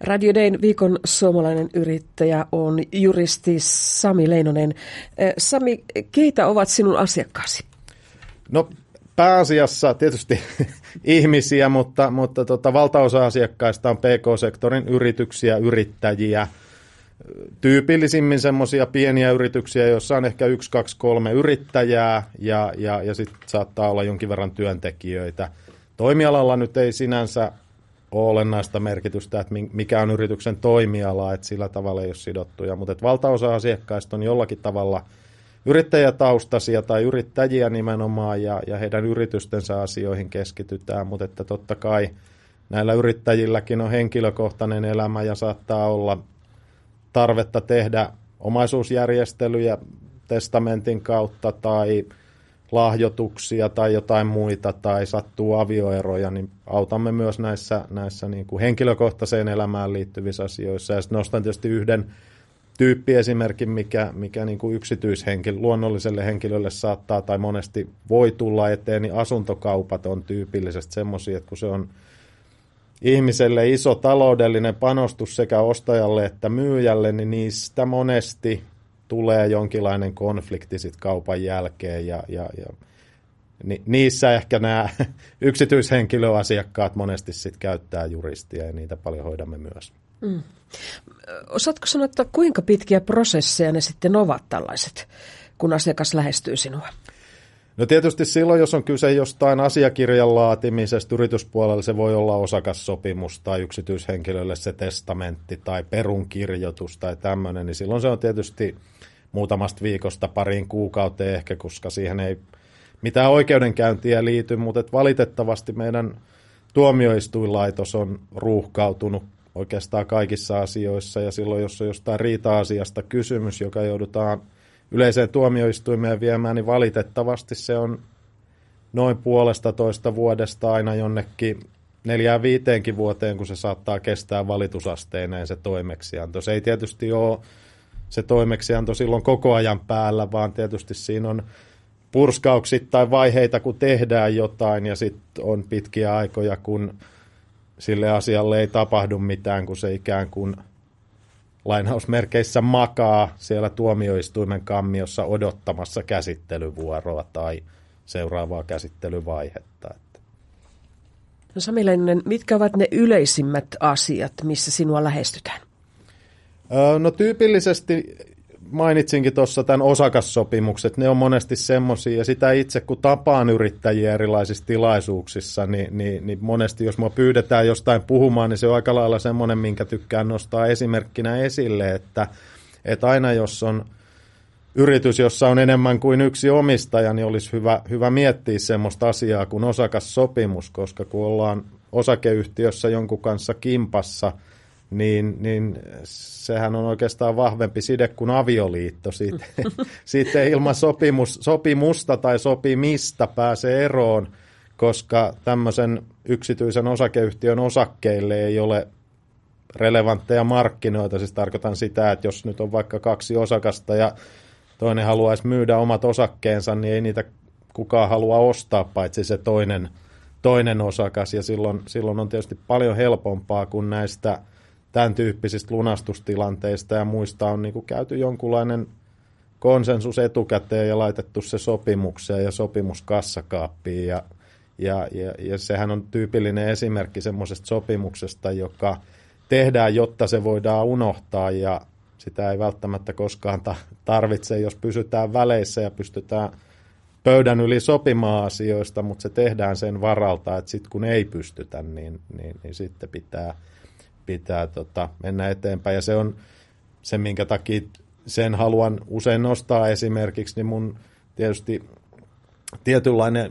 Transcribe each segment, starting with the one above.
Radio Dayn viikon suomalainen yrittäjä on juristi Sami Leinonen. Sami, keitä ovat sinun asiakkaasi? No pääasiassa tietysti ihmisiä, mutta valtaosa asiakkaista on PK-sektorin yrityksiä, yrittäjiä. Tyypillisimmin semmoisia pieniä yrityksiä, joissa on ehkä 1, 2, 3 yrittäjää ja sitten saattaa olla jonkin verran työntekijöitä. Toimialalla nyt ei sinänsä ole olennaista merkitystä, että mikä on yrityksen toimiala, että sillä tavalla ei ole sidottuja, mutta valtaosa asiakkaista on jollakin tavalla yrittäjätaustaisia tai yrittäjiä nimenomaan ja heidän yritystensä asioihin keskitytään, mutta että totta kai näillä yrittäjilläkin on henkilökohtainen elämä ja saattaa olla tarvetta tehdä omaisuusjärjestelyjä testamentin kautta tai lahjoituksia tai jotain muita tai sattuu avioeroja, niin autamme myös näissä niin kuin henkilökohtaiseen elämään liittyvissä asioissa. Ja sitten nostan tietysti yhden tyyppiesimerkin, mikä niin kuin luonnolliselle henkilölle saattaa tai monesti voi tulla eteen, niin asuntokaupat on tyypillisesti semmoisia, että kun se on ihmiselle iso taloudellinen panostus sekä ostajalle että myyjälle, niin niistä monesti tulee jonkinlainen konflikti sit kaupan jälkeen ja niissä ehkä nämä yksityishenkilöasiakkaat monesti sit käyttää juristia ja niitä paljon hoidamme myös. Osaatko sanoa, että kuinka pitkiä prosesseja ne sitten ovat tällaiset, kun asiakas lähestyy sinua? No tietysti silloin, jos on kyse jostain asiakirjan laatimisesta, yrityspuolella se voi olla osakassopimus tai yksityishenkilölle se testamentti tai perunkirjoitus tai tämmöinen, niin silloin se on tietysti muutamasta viikosta pariin kuukauteen ehkä, koska siihen ei mitään oikeudenkäyntiä liity, mutta valitettavasti meidän tuomioistuinlaitos on ruuhkautunut oikeastaan kaikissa asioissa ja silloin, jos on jostain riita-asiasta kysymys, joka joudutaan yleiseen tuomioistuimeen viemään, niin valitettavasti se on noin 1,5 vuodesta aina jonnekin 4-5 vuoteen, kun se saattaa kestää valitusasteineen se toimeksianto. Se ei tietysti ole se toimeksianto silloin koko ajan päällä, vaan tietysti siinä on purskauksittain vaiheita, kun tehdään jotain ja sitten on pitkiä aikoja, kun sille asialle ei tapahdu mitään, kun se ikään kuin lainausmerkeissä makaa siellä tuomioistuimen kammiossa odottamassa käsittelyvuoroa tai seuraavaa käsittelyvaihetta. No Sami Leinonen, mitkä ovat ne yleisimmät asiat, missä sinua lähestytään? No tyypillisesti mainitsinkin tuossa tämän osakassopimukset, ne on monesti semmoisia, ja sitä itse kun tapaan yrittäjiä erilaisissa tilaisuuksissa, niin monesti jos mua pyydetään jostain puhumaan, niin se on aika lailla semmoinen, minkä tykkään nostaa esimerkkinä esille, että aina jos on yritys, jossa on enemmän kuin yksi omistaja, niin olisi hyvä miettiä semmoista asiaa kuin osakassopimus, koska kun ollaan osakeyhtiössä jonkun kanssa kimpassa, niin sehän on oikeastaan vahvempi side kuin avioliitto. Siitä ei ilman sopimusta tai sopimista pääse eroon, koska tämmöisen yksityisen osakeyhtiön osakkeille ei ole relevantteja markkinoita. Siis tarkoitan sitä, että jos nyt on vaikka 2 osakasta ja toinen haluaisi myydä omat osakkeensa, niin ei niitä kukaan halua ostaa, paitsi se toinen osakas. Ja silloin on tietysti paljon helpompaa, kun näistä tämän tyyppisistä lunastustilanteista ja muista on niin kuin käyty jonkunlainen konsensus etukäteen ja laitettu se sopimukseen ja sopimus kassakaappiin. Ja sehän on tyypillinen esimerkki semmoisesta sopimuksesta, joka tehdään, jotta se voidaan unohtaa ja sitä ei välttämättä koskaan tarvitse, jos pysytään väleissä ja pystytään pöydän yli sopimaan asioista, mutta se tehdään sen varalta, että sitten kun ei pystytä, niin sitten pitää mennä eteenpäin. Ja se on se, minkä takia sen haluan usein nostaa esimerkiksi, niin mun tietysti tietynlainen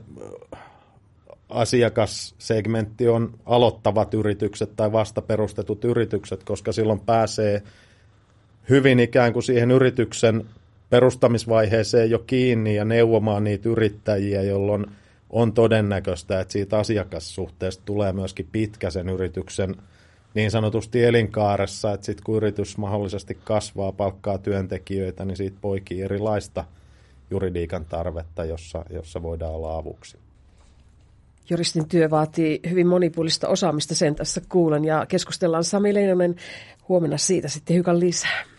asiakassegmentti on aloittavat yritykset tai vastaperustetut yritykset, koska silloin pääsee hyvin ikään kuin siihen yrityksen perustamisvaiheeseen jo kiinni ja neuvomaan niitä yrittäjiä, jolloin on todennäköistä, että siitä asiakassuhteesta tulee myöskin pitkä sen yrityksen niin sanotusti elinkaaressa, että sitten kun yritys mahdollisesti kasvaa, palkkaa työntekijöitä, niin siitä poikii erilaista juridiikan tarvetta, jossa voidaan olla avuksi. Juristin työ vaatii hyvin monipuolista osaamista, sen tässä kuulen, ja keskustellaan Sami Leinonen huomenna siitä sitten hiukan lisää.